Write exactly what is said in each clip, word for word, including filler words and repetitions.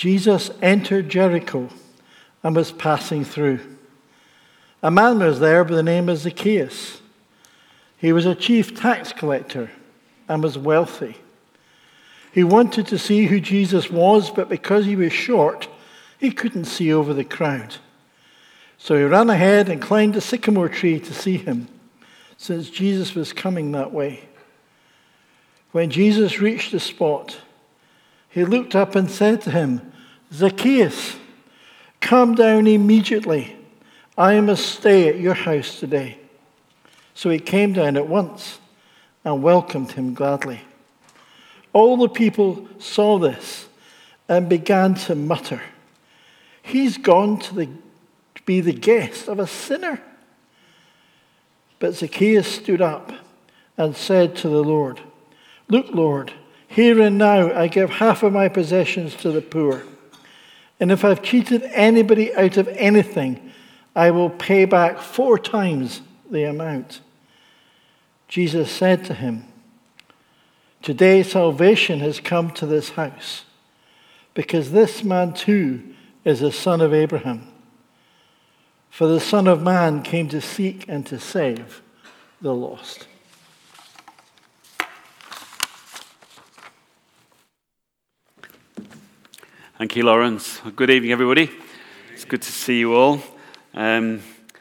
Jesus entered Jericho and was passing through. A man was there by the name of Zacchaeus. He was a chief tax collector and was wealthy. He wanted to see who Jesus was, but because he was short, he couldn't see over the crowd. So he ran ahead and climbed a sycamore tree to see him, since Jesus was coming that way. When Jesus reached the spot, he looked up and said to him, "Zacchaeus, come down immediately. I must stay at your house today." So he came down at once and welcomed him gladly. All the people saw this and began to mutter, "He's gone to, the, to be the guest of a sinner." But Zacchaeus stood up and said to the Lord, "Look, Lord, here and now I give half of my possessions to the poor. And if I've cheated anybody out of anything, I will pay back four times the amount." Jesus said to him, "Today salvation has come to this house, because this man too is a son of Abraham. For the Son of Man came to seek and to save the lost." Thank you, Lawrence. Good evening, everybody. It's good to see you all. Um,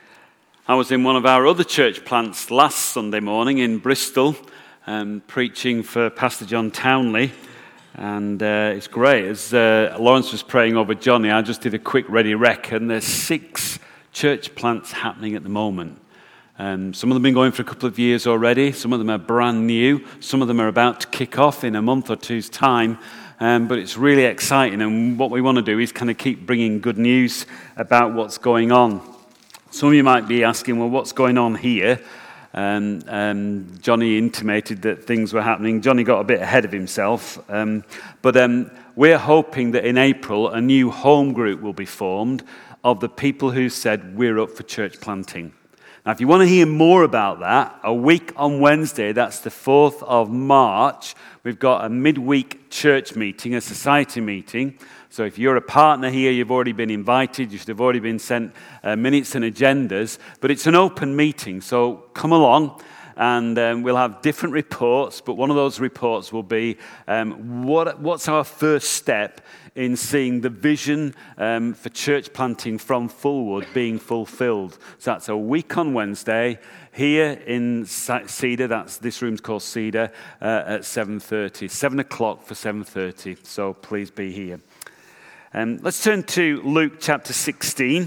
I was in one of our other church plants last Sunday morning in Bristol, um, preaching for Pastor John Townley, and uh, it's great. As uh, Lawrence was praying over Johnny, I just did a quick ready rec, and there's six church plants happening at the moment. Um, some of them have been going for a couple of years already. Some of them are brand new. Some of them are about to kick off in a month or two's time. Um, but it's really exciting, and what we want to do is kind of keep bringing good news about what's going on. Some of you might be asking, well, what's going on here? Um, um, Johnny intimated that things were happening. Johnny got a bit ahead of himself. Um, but um, we're hoping that in April, a new home group will be formed of the people who said, we're up for church planting. Now, if you want to hear more about that, a week on Wednesday, that's the fourth of March, we've got a midweek church meeting, a society meeting. So if you're a partner here, you've already been invited. You should have already been sent uh, minutes and agendas. But it's an open meeting, so come along. And um, we'll have different reports, but one of those reports will be um, what, what's our first step in seeing the vision um, for church planting from Fulwood being fulfilled. So that's a week on Wednesday here in Cedar. That's this room's called Cedar uh, at seven thirty, seven o'clock for seven thirty. So please be here. Um, let's turn to Luke chapter sixteen.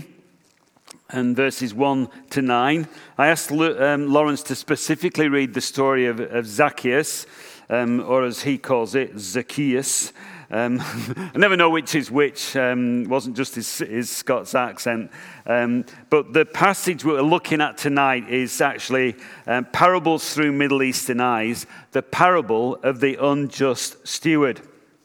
And verses one to nine. I asked um, Lawrence to specifically read the story of, of Zacchaeus, um, or as he calls it, Zacchaeus. Um, I never know which is which. Um, it wasn't just his, his Scots accent. Um, but the passage we're looking at tonight is actually um, Parables Through Middle Eastern Eyes, the parable of the unjust steward.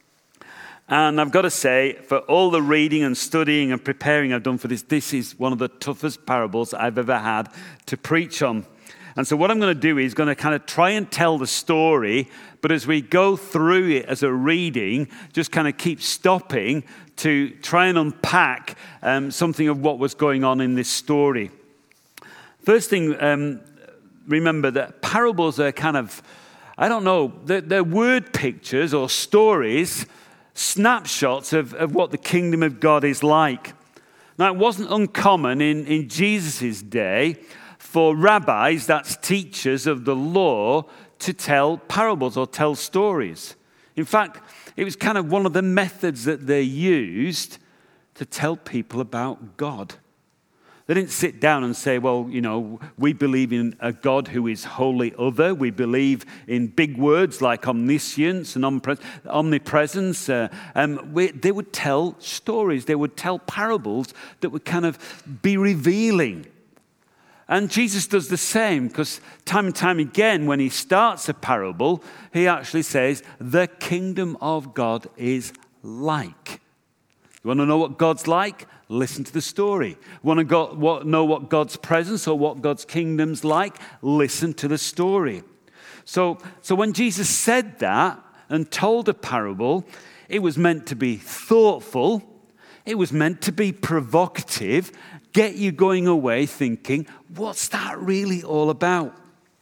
And I've got to say, for all the reading and studying and preparing I've done for this, this is one of the toughest parables I've ever had to preach on. And so what I'm going to do is going to kind of try and tell the story, but as we go through it as a reading, just kind of keep stopping to try and unpack um, something of what was going on in this story. First thing, um, remember that parables are kind of, I don't know, they're, they're word pictures or stories, snapshots of, of what the kingdom of God is like. Now, it wasn't uncommon in, in Jesus' day for rabbis, that's teachers of the law, to tell parables or tell stories. In fact, it was kind of one of the methods that they used to tell people about God. They didn't sit down and say, well, you know, we believe in a God who is wholly other. We believe in big words like omniscience and omnipresence. Uh, um, we, they would tell stories. They would tell parables that would kind of be revealing. And Jesus does the same, because time and time again, when he starts a parable, he actually says, the kingdom of God is like. You want to know what God's like? Listen to the story. Want to go, what, know what God's presence or what God's kingdom's like? Listen to the story. So, so when Jesus said that and told a parable, It was meant to be thoughtful. It was meant to be provocative, get you going away thinking, what's that really all about?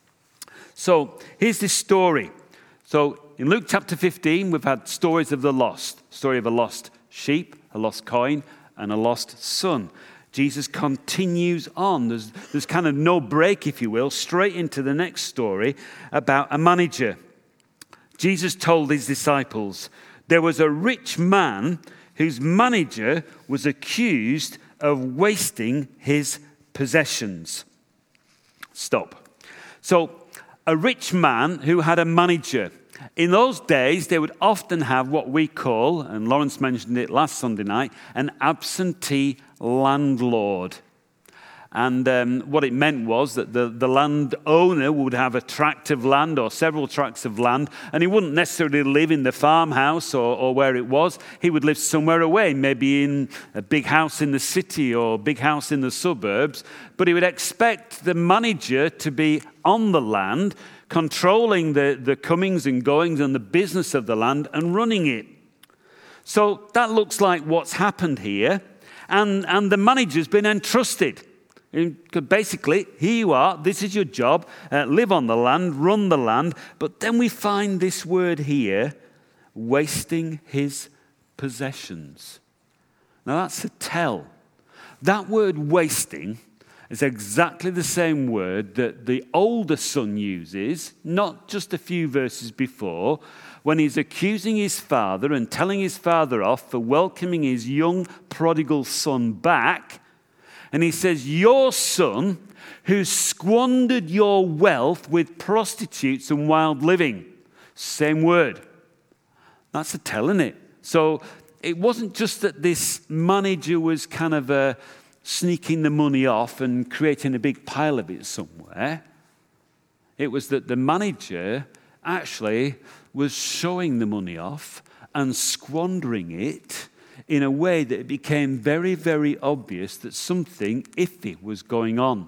So here's this story. So in Luke chapter fifteen, we've had stories of the lost. Story of a lost sheep, a lost coin, and a lost son. Jesus continues on. There's, there's kind of no break, if you will, straight into the next story about a manager. Jesus told his disciples, there was a rich man whose manager was accused of wasting his possessions. Stop. So, a rich man who had a manager. In those days, they would often have what we call, and Lawrence mentioned it last Sunday night, an absentee landlord. And um, what it meant was that the, the landowner would have a tract of land or several tracts of land, and he wouldn't necessarily live in the farmhouse or, or where it was. He would live somewhere away, maybe in a big house in the city or a big house in the suburbs, but he would expect the manager to be on the land, controlling the, the comings and goings and the business of the land and running it. So that looks like what's happened here, and, and the manager's been entrusted. Basically, here you are, this is your job, uh, live on the land, run the land. But then we find this word here, wasting his possessions. Now that's a tell. That word wasting is exactly the same word that the older son uses, not just a few verses before, when he's accusing his father and telling his father off for welcoming his young prodigal son back. And he says, your son who squandered your wealth with prostitutes and wild living. Same word. That's a tell, isn't it? So it wasn't just that this manager was kind of uh, sneaking the money off and creating a big pile of it somewhere. It was that the manager actually was showing the money off and squandering it in a way that it became very, very obvious that something iffy was going on.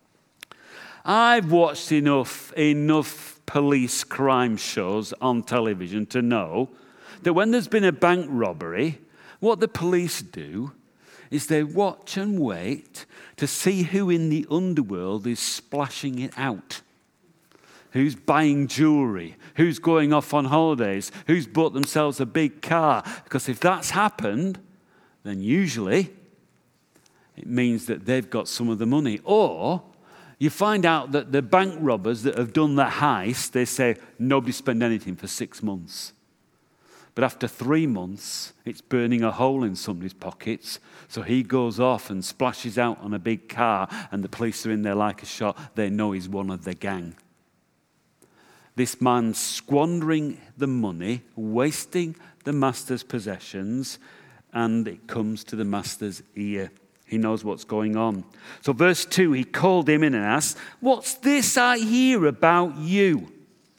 I've watched enough, enough police crime shows on television to know that when there's been a bank robbery, what the police do is they watch and wait to see who in the underworld is splashing it out. Who's buying jewelry, who's going off on holidays, who's bought themselves a big car. Because if that's happened, then usually it means that they've got some of the money. Or you find out that the bank robbers that have done the heist, they say, nobody spend anything for six months. But after three months, it's burning a hole in somebody's pockets. So he goes off and splashes out on a big car, and the police are in there like a shot. They know he's one of the gang. This man squandering the money, wasting the master's possessions, and it comes to the master's ear. He knows what's going on. So verse two, he called him in and asked, what's this I hear about you?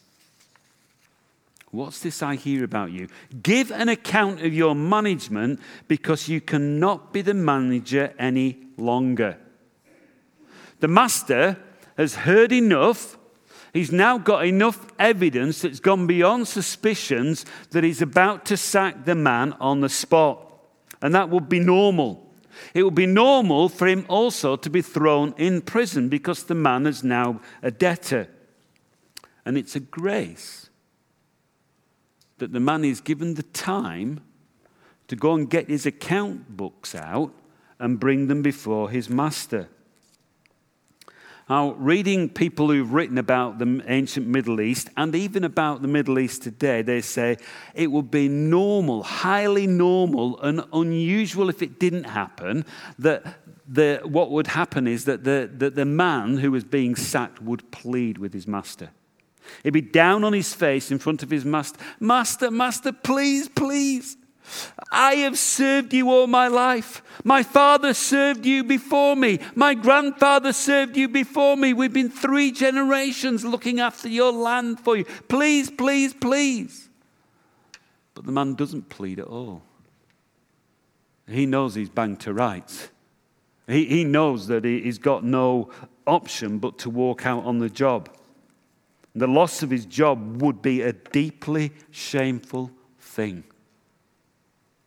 What's this I hear about you? Give an account of your management, because you cannot be the manager any longer. The master has heard enough. He's now got enough evidence that's gone beyond suspicions that he's about to sack the man on the spot. And that would be normal. It would be normal for him also to be thrown in prison because the man is now a debtor. And it's a grace that the man is given the time to go and get his account books out and bring them before his master. Now, reading people who've written about the ancient Middle East and even about the Middle East today, they say it would be normal, highly normal and unusual if it didn't happen, that the, what would happen is that the, that the man who was being sacked would plead with his master. He'd be down on his face in front of his master. Master, master, please, please. I have served you all my life. My father served you before me. My grandfather served you before me. We've been three generations looking after your land for you. Please, please, please. But the man doesn't plead at all. He knows he's banged to rights. He, he knows that he, he's got no option but to walk out on the job. The loss of his job would be a deeply shameful thing.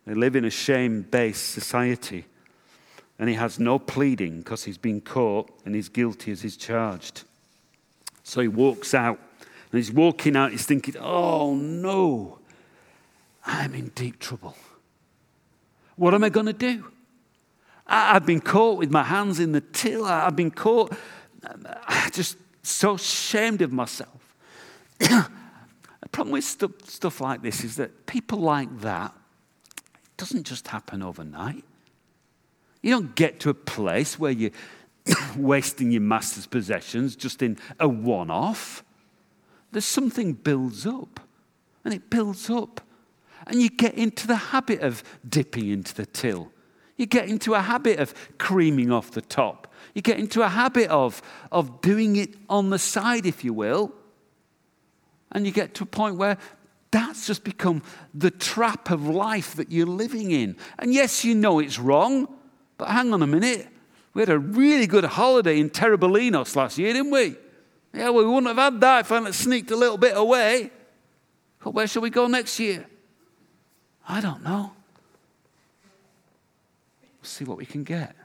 They live in a shame-based society. And he has no pleading because he's been caught and he's guilty as he's charged. So he walks out. And he's walking out, he's thinking, oh no, I'm in deep trouble. What am I going to do? I've been caught with my hands in the till. I've been caught, just so ashamed of myself. The problem with stuff, stuff like this is that people like that, it doesn't just happen overnight. You don't get to a place where you're wasting your master's possessions just in a one-off. There's something builds up, and it builds up. And you get into the habit of dipping into the till. You get into a habit of creaming off the top. You get into a habit of, of doing it on the side, if you will. And you get to a point where that's just become the trap of life that you're living in. And yes, you know it's wrong, but hang on a minute. We had a really good holiday in Terabelinos last year, didn't we? Yeah, well, we wouldn't have had that if I hadn't sneaked a little bit away. But where shall we go next year? I don't know. We'll see what we can get.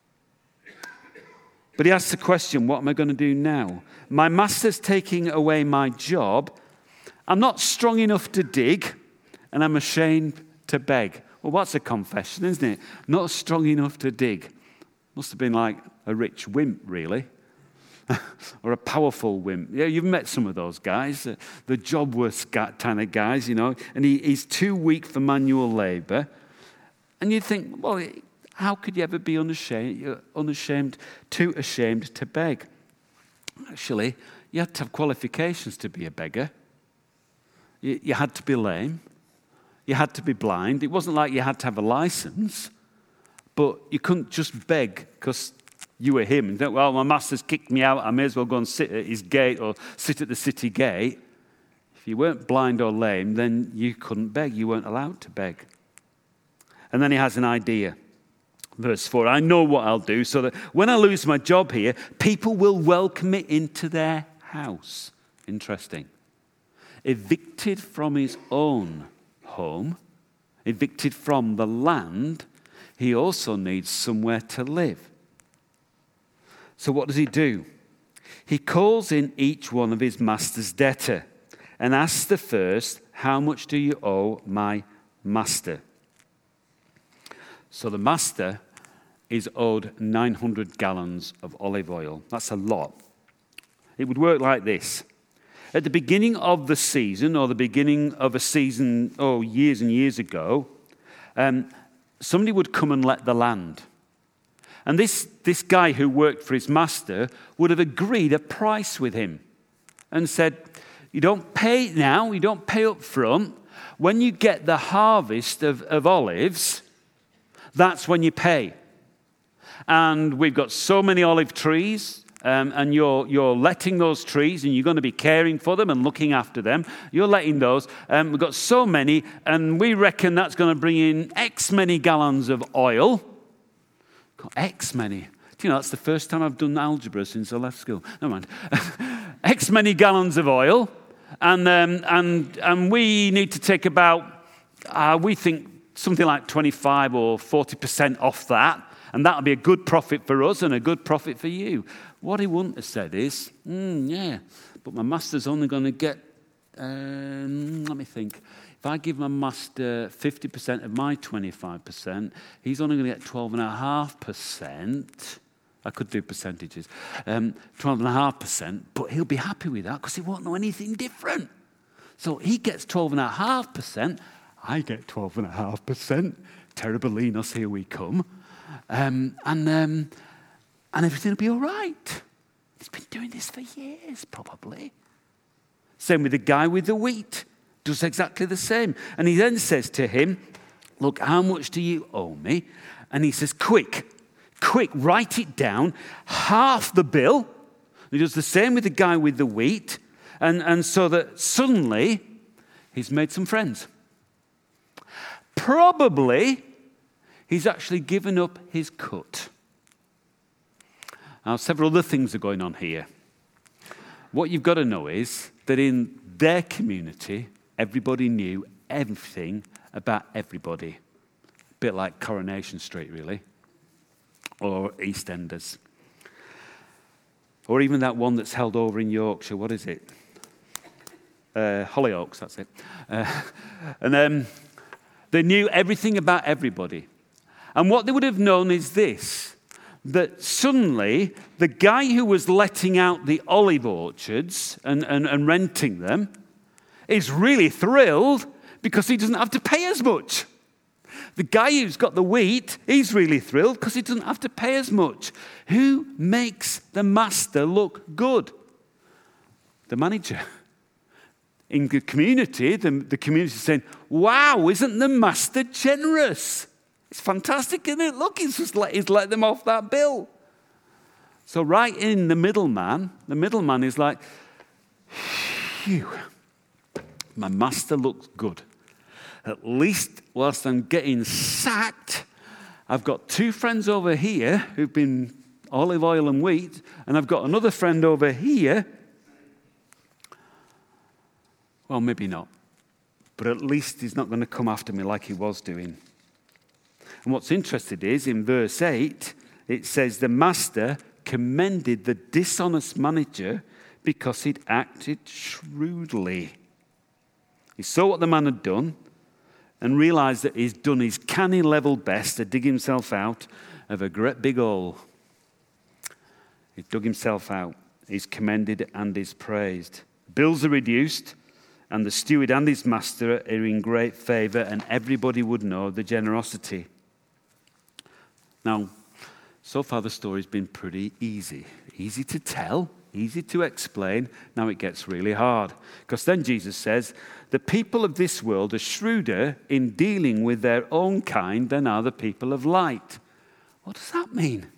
But he asks the question, what am I going to do now? My master's taking away my job. I'm not strong enough to dig, and I'm ashamed to beg. Well, what's a confession, isn't it? Not strong enough to dig. Must have been like a rich wimp, really. Or a powerful wimp. Yeah, you've met some of those guys, uh, the job-worth kind of guys, you know, and he, he's too weak for manual labor. And you think, well, how could you ever be unashamed, unashamed, too ashamed to beg? Actually, you had to have qualifications to be a beggar. You, you had to be lame. You had to be blind. It wasn't like you had to have a license, but you couldn't just beg because you were him. And think, well, my master's kicked me out. I may as well go and sit at his gate or sit at the city gate. If you weren't blind or lame, then you couldn't beg. You weren't allowed to beg. And then he has an idea. Verse four, I know what I'll do so that when I lose my job here, people will welcome me into their house. Interesting. Evicted from his own home, evicted from the land, he also needs somewhere to live. So what does he do? He calls in each one of his master's debtor and asks the first, how much do you owe my master? So the master is owed nine hundred gallons of olive oil. That's a lot. It would work like this. At the beginning of the season, or the beginning of a season, oh, years and years ago, um, somebody would come and let the land. And this, this guy who worked for his master would have agreed a price with him and said, you don't pay now, you don't pay up front. When you get the harvest of, of olives, that's when you pay. And we've got so many olive trees, um, and you're, you're letting those trees, and you're going to be caring for them and looking after them. You're letting those. Um, we've got so many, and we reckon that's going to bring in X many gallons of oil. Got X many. Do you know, that's the first time I've done algebra since I left school. Never mind. X many gallons of oil. And, um, and, and we need to take about, uh, we think, something like twenty-five or forty percent off that. And that'll be a good profit for us and a good profit for you. What he wouldn't have said is, mm, yeah, but my master's only going to get, um, let me think. If I give my master fifty percent of my twenty-five percent, he's only going to get twelve point five percent. I could do percentages. Um, twelve point five percent, but he'll be happy with that because he won't know anything different. So he gets twelve point five percent. I get twelve point five percent. Terabelinos, here we come. Um, and, um, and everything will be all right. He's been doing this for years, probably. Same with the guy with the wheat. Does exactly the same. And he then says to him, look, how much do you owe me? And he says, quick, quick, write it down, half the bill. He does the same with the guy with the wheat. And, and so that suddenly he's made some friends. Probably he's actually given up his cut. Now, several other things are going on here. What you've got to know is that in their community, everybody knew everything about everybody. bit like Coronation Street, really, or EastEnders. Or even that one that's held over in Yorkshire. What is it? Uh, Hollyoaks, that's it. Uh, and um, they knew everything about everybody. And what they would have known is this, that suddenly the guy who was letting out the olive orchards and, and, and renting them is really thrilled because he doesn't have to pay as much. The guy who's got the wheat, he's really thrilled because he doesn't have to pay as much. Who makes the master look good? The manager. In the community, the, the community is saying, wow, isn't the master generous? It's fantastic, isn't it? Look, he's just let, he's let them off that bill. So right in the middleman, the middleman is like, phew, my master looks good. At least whilst I'm getting sacked, I've got two friends over here who've been olive oil and wheat, and I've got another friend over here. Well, maybe not. But at least he's not going to come after me like he was doing. And what's interesting is, in verse eight, it says, the master commended the dishonest manager because he'd acted shrewdly. He saw what the man had done and realized that he's done his canny level best to dig himself out of a great big hole. He dug himself out. He's commended and he's praised. Bills are reduced, and the steward and his master are in great favor, and everybody would know the generosity. Now, so far the story's been pretty easy. Easy to tell, easy to explain. Now it gets really hard. Because then Jesus says, the people of this world are shrewder in dealing with their own kind than are the people of light. What does that mean?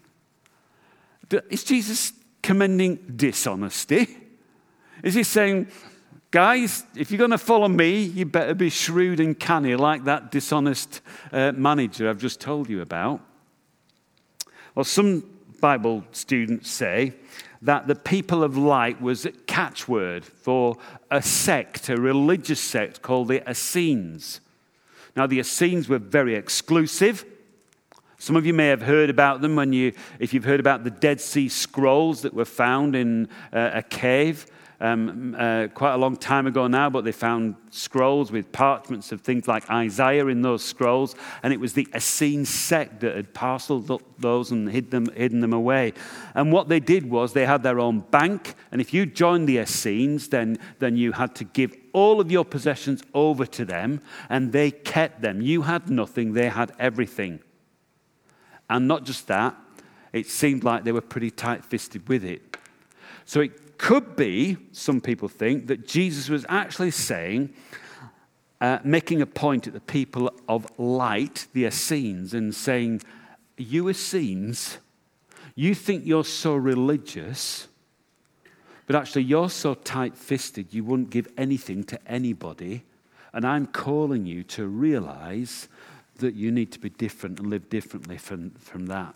Is Jesus commending dishonesty? Is he saying, guys, if you're going to follow me, you better be shrewd and canny like that dishonest uh, manager I've just told you about? Well, some Bible students say that the people of light was a catchword for a sect, a religious sect called the Essenes. Now, the Essenes were very exclusive. Some of you may have heard about them when you, if you've heard about the Dead Sea Scrolls that were found in uh, a cave um, uh, quite a long time ago now, but they found scrolls with parchments of things like Isaiah in those scrolls, and it was the Essene sect that had parceled up those and hid them, hidden them away. And what they did was they had their own bank, and if you joined the Essenes, then, then you had to give all of your possessions over to them, and they kept them. You had nothing, they had everything. And not just that, it seemed like they were pretty tight-fisted with it. So it could be, some people think, that Jesus was actually saying, uh, making a point at the people of light, the Essenes, and saying, you Essenes, you think you're so religious, but actually you're so tight-fisted you wouldn't give anything to anybody, and I'm calling you to realize that you need to be different and live differently from, from that.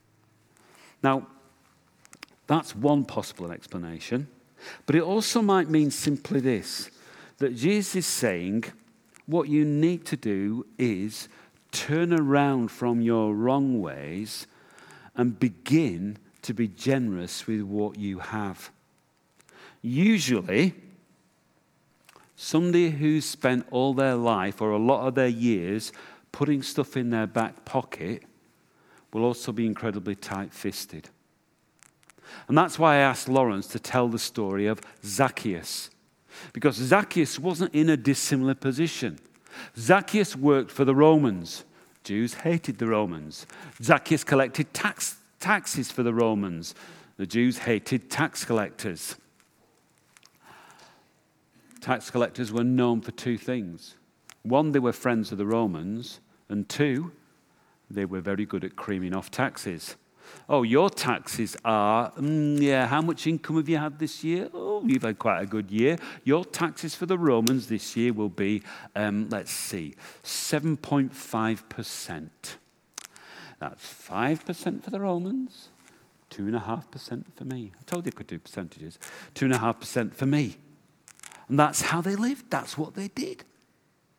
Now, that's one possible explanation, but it also might mean simply this, that Jesus is saying what you need to do is turn around from your wrong ways and begin to be generous with what you have. Usually, somebody who's spent all their life or a lot of their years putting stuff in their back pocket will also be incredibly tight-fisted. And that's why I asked Lawrence to tell the story of Zacchaeus. Because Zacchaeus wasn't in a dissimilar position. Zacchaeus worked for the Romans. Jews hated the Romans. Zacchaeus collected tax, taxes for the Romans. The Jews hated tax collectors. Tax collectors were known for two things. One, they were friends of the Romans. And two, they were very good at creaming off taxes. Oh, your taxes are, mm, yeah, how much income have you had this year? Oh, you've had quite a good year. Your taxes for the Romans this year will be, um, let's see, seven point five percent. That's five percent for the Romans, two point five percent for me. I told you I could do percentages. two point five percent for me. And that's how they lived. That's what they did.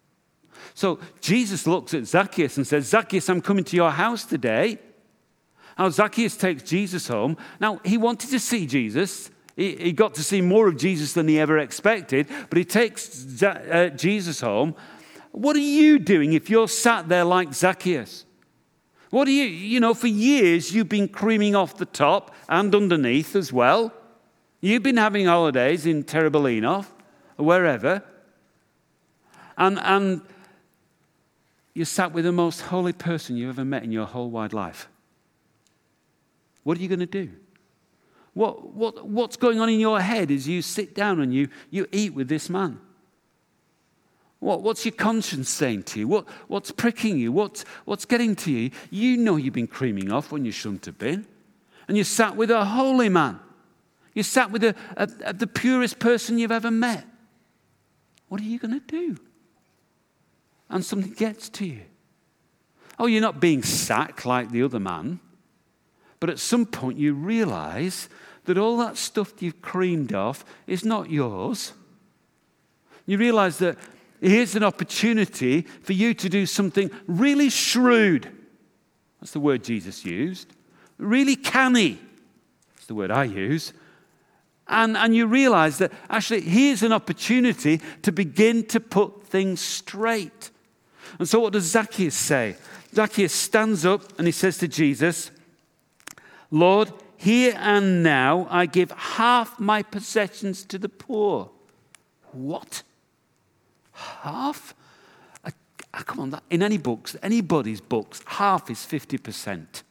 So Jesus looks at Zacchaeus and says, Zacchaeus, I'm coming to your house today. Now, Zacchaeus takes Jesus home. Now, he wanted to see Jesus. He, he got to see more of Jesus than he ever expected, but he takes Z- uh, Jesus home. What are you doing if you're sat there like Zacchaeus? What are you, you know, for years you've been creaming off the top and underneath as well. You've been having holidays in Terrabalino or wherever. And, and you're sat with the most holy person you've ever met in your whole wide life. What are you going to do? What, what, what's going on in your head as you sit down and you, you eat with this man? What, what's your conscience saying to you? What, what's pricking you? What's, what's getting to you? You know you've been creaming off when you shouldn't have been. And you sat with a holy man. You sat with a, a, a, the purest person you've ever met. What are you going to do? And something gets to you. Oh, you're not being sacked like the other man. But at some point you realize that all that stuff you've creamed off is not yours. You realize that here's an opportunity for you to do something really shrewd. That's the word Jesus used. Really canny. That's the word I use. And, and you realize that actually here's an opportunity to begin to put things straight. And so what does Zacchaeus say? Zacchaeus stands up and he says to Jesus, Lord, here and now I give half my possessions to the poor. What? Half? Uh, come on, that, in any books, anybody's books, half is fifty percent.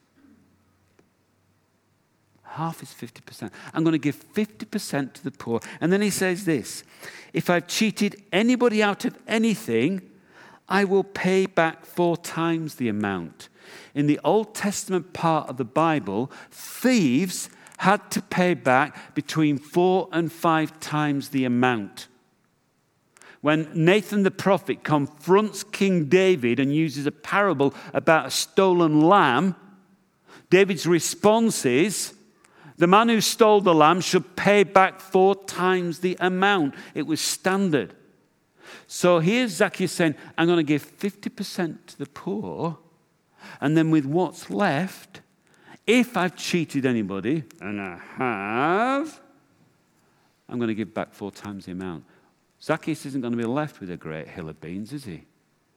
Half is fifty percent. I'm going to give fifty percent to the poor. And then he says this, if I've cheated anybody out of anything, I will pay back four times the amount. In the Old Testament part of the Bible, thieves had to pay back between four and five times the amount. When Nathan the prophet confronts King David and uses a parable about a stolen lamb, David's response is, the man who stole the lamb should pay back four times the amount. It was standard. So here's Zacchaeus saying, I'm going to give fifty percent to the poor, and then with what's left, if I've cheated anybody, and I have, I'm going to give back four times the amount. Zacchaeus isn't going to be left with a great hill of beans, is he?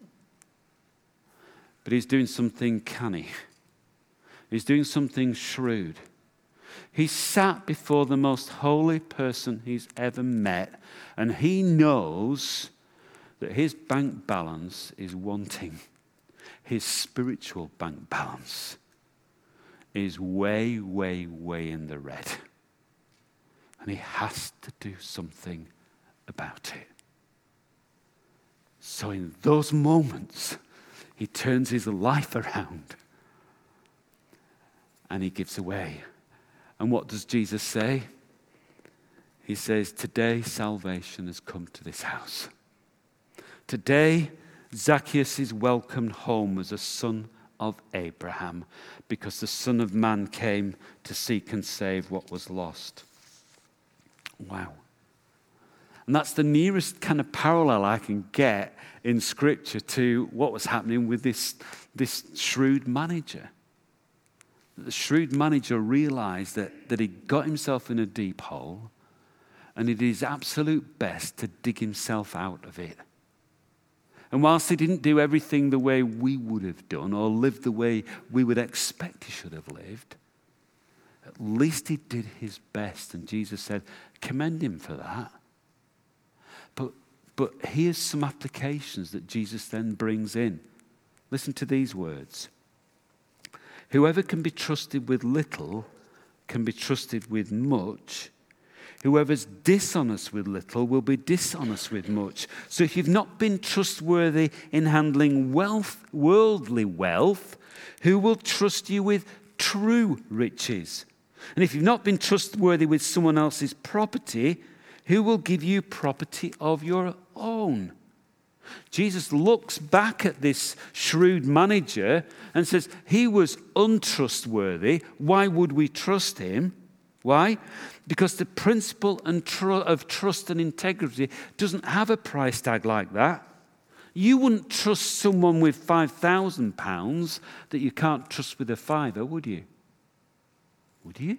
But he's doing something canny. He's doing something shrewd. He sat before the most holy person he's ever met, and he knows that his bank balance is wanting. His spiritual bank balance is way, way, way in the red. And he has to do something about it. So in those moments, he turns his life around and he gives away. And what does Jesus say? He says, today salvation has come to this house. Today, Zacchaeus is welcomed home as a son of Abraham because the Son of Man came to seek and save what was lost. Wow. And that's the nearest kind of parallel I can get in Scripture to what was happening with this, this shrewd manager. The shrewd manager realized that, that he got himself in a deep hole and he did his absolute best to dig himself out of it. And whilst he didn't do everything the way we would have done or live the way we would expect he should have lived, at least he did his best. And Jesus said, commend him for that. But, but here's some applications that Jesus then brings in. Listen to these words. Whoever can be trusted with little can be trusted with much. Whoever's dishonest with little will be dishonest with much. So if you've not been trustworthy in handling wealth, worldly wealth, who will trust you with true riches? And if you've not been trustworthy with someone else's property, who will give you property of your own? Jesus looks back at this shrewd manager and says, he was untrustworthy. Why would we trust him? Why? Because the principle and tr- of trust and integrity doesn't have a price tag like that. You wouldn't trust someone with five thousand pounds that you can't trust with a fiver, would you? Would you?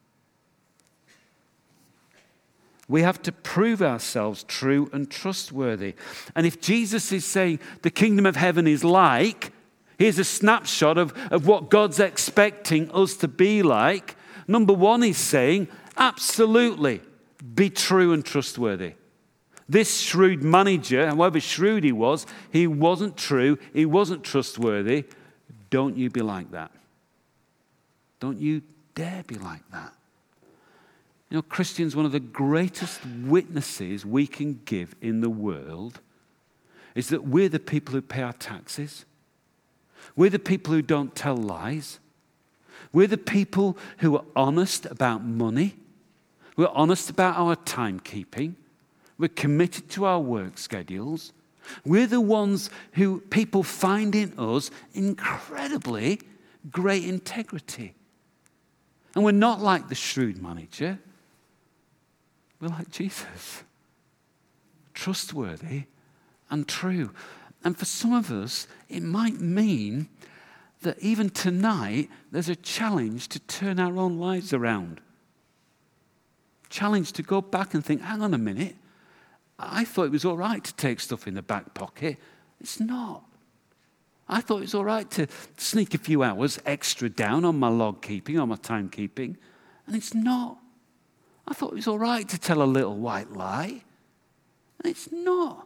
We have to prove ourselves true and trustworthy. And if Jesus is saying the kingdom of heaven is like, here's a snapshot of, of what God's expecting us to be like. Number one, he's saying, absolutely, be true and trustworthy. This shrewd manager, however shrewd he was, he wasn't true, he wasn't trustworthy. Don't you be like that. Don't you dare be like that. You know, Christians, one of the greatest witnesses we can give in the world is that we're the people who pay our taxes. We're the people who don't tell lies. We're the people who are honest about money. We're honest about our timekeeping. We're committed to our work schedules. We're the ones who people find in us incredibly great integrity. And we're not like the shrewd manager. We're like Jesus. Trustworthy and true. And for some of us, it might mean that even tonight, there's a challenge to turn our own lives around. Challenge to go back and think, hang on a minute, I thought it was all right to take stuff in the back pocket. It's not. I thought it was all right to sneak a few hours extra down on my log keeping, on my timekeeping, and it's not. I thought it was all right to tell a little white lie, and it's not.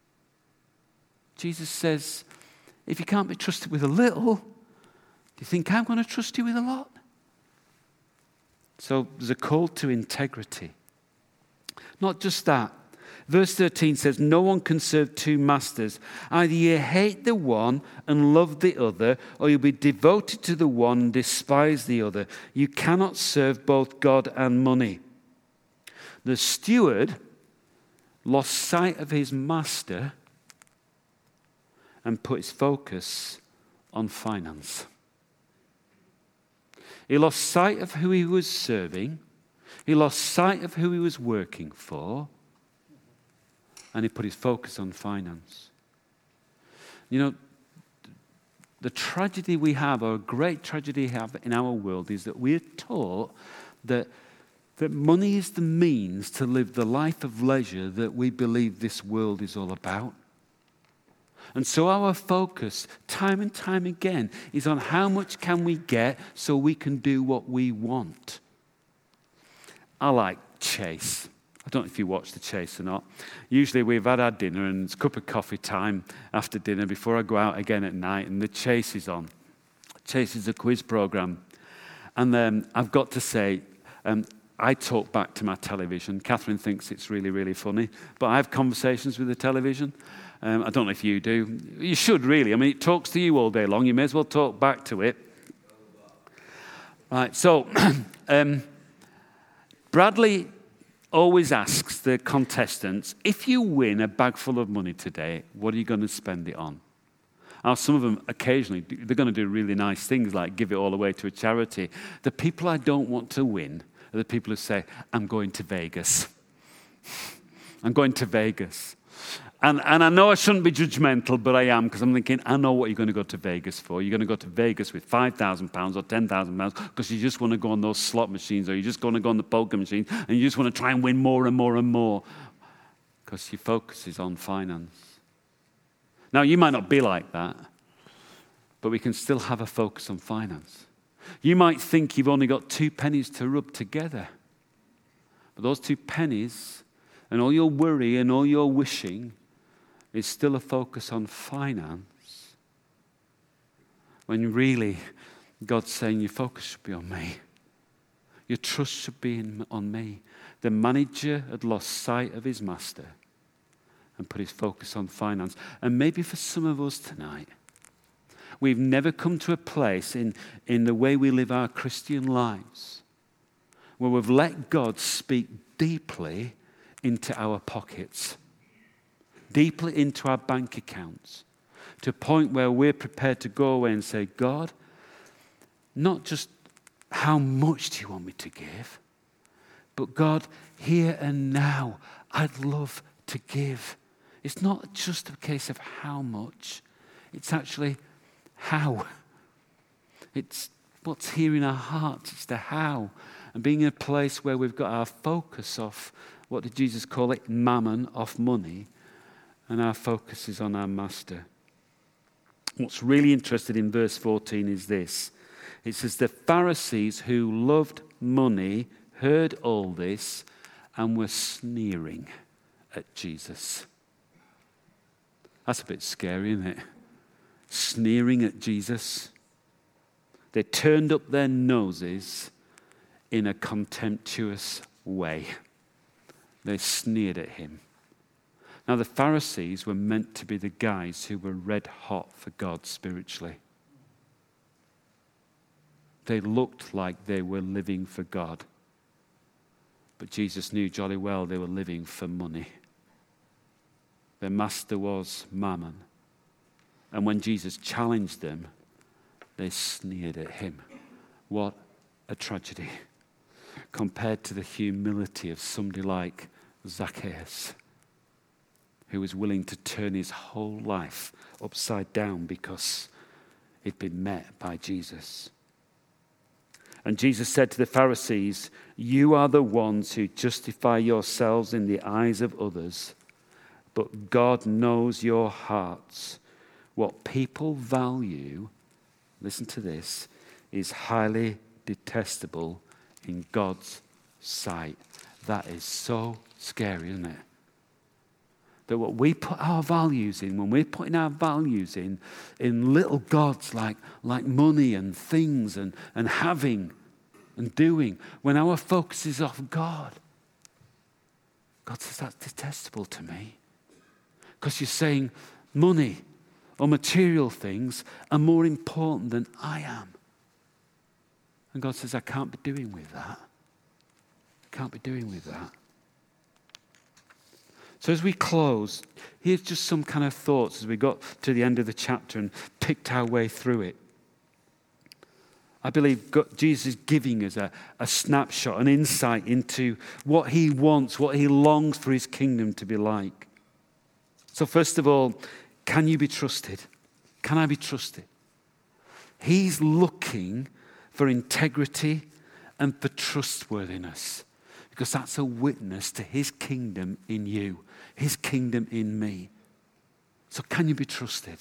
Jesus says, if you can't be trusted with a little, do you think I'm going to trust you with a lot? So there's a call to integrity. Not just that. Verse thirteen says, no one can serve two masters. Either you hate the one and love the other, or you'll be devoted to the one and despise the other. You cannot serve both God and money. The steward lost sight of his master and put his focus on finance. He lost sight of who he was serving. He lost sight of who he was working for. And he put his focus on finance. You know, the tragedy we have, or a great tragedy we have in our world, is that we're taught that, that money is the means to live the life of leisure that we believe this world is all about. And so our focus, time and time again, is on how much can we get so we can do what we want. I like Chase. I don't know if you watch The Chase or not. Usually we've had our dinner and it's a cup of coffee time after dinner before I go out again at night, and The Chase is on. Chase is a quiz program. And um, I've got to say, um, I talk back to my television. Catherine thinks it's really, really funny. But I have conversations with the television. Um, I don't know if you do. You should really. I mean, it talks to you all day long. You may as well talk back to it. Right, so um, Bradley always asks the contestants, if you win a bag full of money today, what are you going to spend it on? Now, some of them occasionally, they're going to do really nice things like give it all away to a charity. The people I don't want to win are the people who say, I'm going to Vegas. I'm going to Vegas. And, and I know I shouldn't be judgmental, but I am, because I'm thinking, I know what you're going to go to Vegas for. You're going to go to Vegas with five thousand pounds or ten thousand pounds because you just want to go on those slot machines, or you just want to go on the poker machine, and you just want to try and win more and more and more because your focus is on finance. Now, you might not be like that, but we can still have a focus on finance. You might think you've only got two pennies to rub together, but those two pennies and all your worry and all your wishing is still a focus on finance, when really God's saying your focus should be on me. Your trust should be in, on me. The manager had lost sight of his master and put his focus on finance. And maybe for some of us tonight, we've never come to a place in, in the way we live our Christian lives where we've let God speak deeply into our pockets, deeply into our bank accounts, to a point where we're prepared to go away and say, God, not just how much do you want me to give, but God, here and now, I'd love to give. It's not just a case of how much. It's actually how. It's what's here in our hearts. It's the how. And being in a place where we've got our focus off, what did Jesus call it? Mammon, off money. And our focus is on our master. What's really interesting in verse fourteen is this. It says, the Pharisees who loved money heard all this and were sneering at Jesus. That's a bit scary, isn't it? Sneering at Jesus. They turned up their noses in a contemptuous way. They sneered at him. Now, the Pharisees were meant to be the guys who were red hot for God spiritually. They looked like they were living for God. But Jesus knew jolly well they were living for money. Their master was Mammon. And when Jesus challenged them, they sneered at him. What a tragedy compared to the humility of somebody like Zacchaeus, who was willing to turn his whole life upside down because he'd been met by Jesus. And Jesus said to the Pharisees, you are the ones who justify yourselves in the eyes of others, but God knows your hearts. What people value, listen to this, is highly detestable in God's sight. That is so scary, isn't it? That what we put our values in, when we're putting our values in, in little gods like, like money and things and, and having and doing, when our focus is off God, God says that's detestable to me. Because you're saying money or material things are more important than I am. And God says, I can't be doing with that. I can't be doing with that. So as we close, here's just some kind of thoughts as we got to the end of the chapter and picked our way through it. I believe God, Jesus is giving us a, a snapshot, an insight into what he wants, what he longs for his kingdom to be like. So first of all, can you be trusted? Can I be trusted? He's looking for integrity and for trustworthiness, because that's a witness to his kingdom in you, his kingdom in me. So can you be trusted?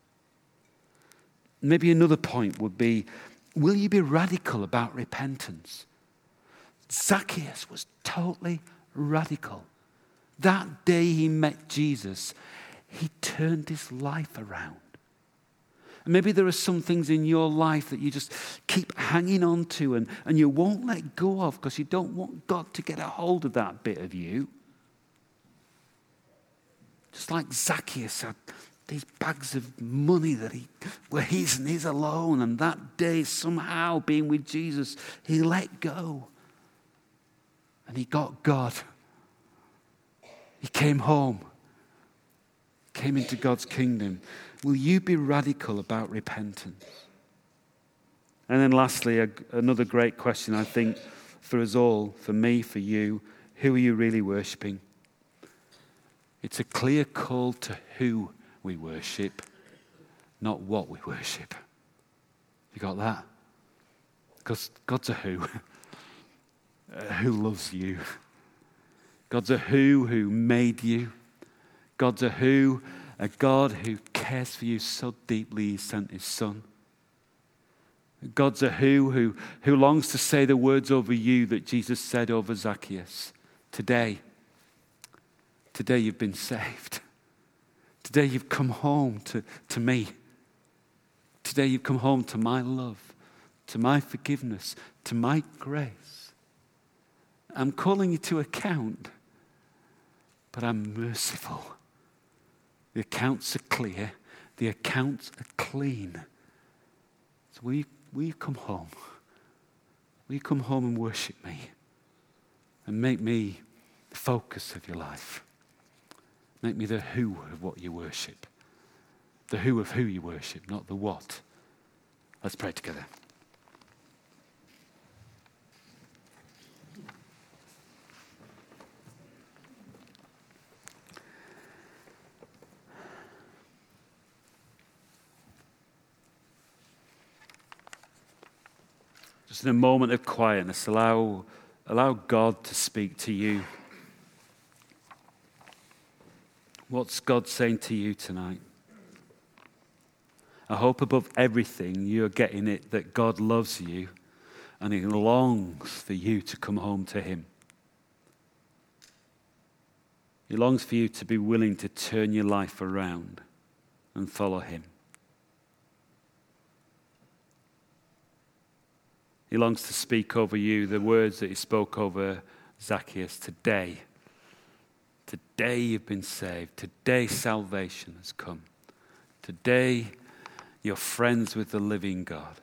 Maybe another point would be, will you be radical about repentance? Zacchaeus was totally radical. That day he met Jesus, he turned his life around. And maybe there are some things in your life that you just keep hanging on to and, and you won't let go of because you don't want God to get a hold of that bit of you. Just like Zacchaeus had these bags of money that he, were his and his alone, and that day somehow being with Jesus, he let go. And he got God. He came home. Came into God's kingdom. Will you be radical about repentance? And then lastly, a, another great question, I think, for us all, for me, for you, who are you really worshipping? It's a clear call to who we worship, not what we worship. You got that? Because God's a who. uh, who loves you. God's a who who made you. God's a who, a God who cares for you so deeply he sent his son. God's a who who, who longs to say the words over you that Jesus said over Zacchaeus. Today, today you've been saved. Today you've come home to, to me. Today you've come home to my love, to my forgiveness, to my grace. I'm calling you to account, but I'm merciful. The accounts are clear. The accounts are clean. So will you, will you come home? Will you come home and worship me? And make me the focus of your life. Make me the who of what you worship. The who of who you worship, not the what. Let's pray together. Just in a moment of quietness, allow, allow God to speak to you. What's God saying to you tonight? I hope above everything you're getting it that God loves you and He longs for you to come home to Him. He longs for you to be willing to turn your life around and follow Him. He longs to speak over you the words that He spoke over Zacchaeus. Today, today you've been saved. Today salvation has come. Today you're friends with the living God.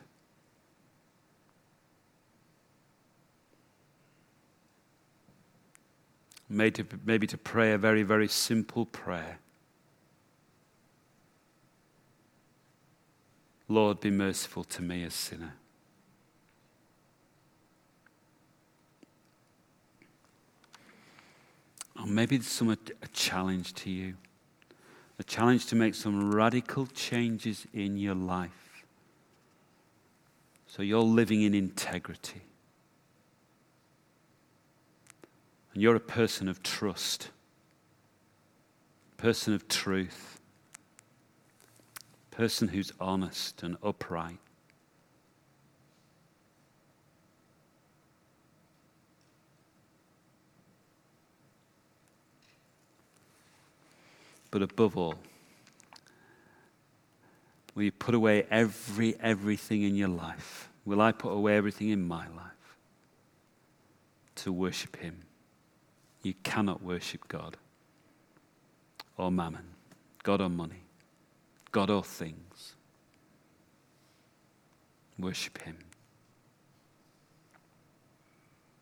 Maybe to, maybe to pray a very, very simple prayer. Lord, be merciful to me, a sinner. Or maybe it's some, a challenge to you. A challenge to make some radical changes in your life. So you're living in integrity. And you're a person of trust. Person of truth. Person who's honest and upright. But above all, will you put away every, everything in your life? Will I put away everything in my life to worship Him? You cannot worship God or mammon, God or money, God or things. Worship Him.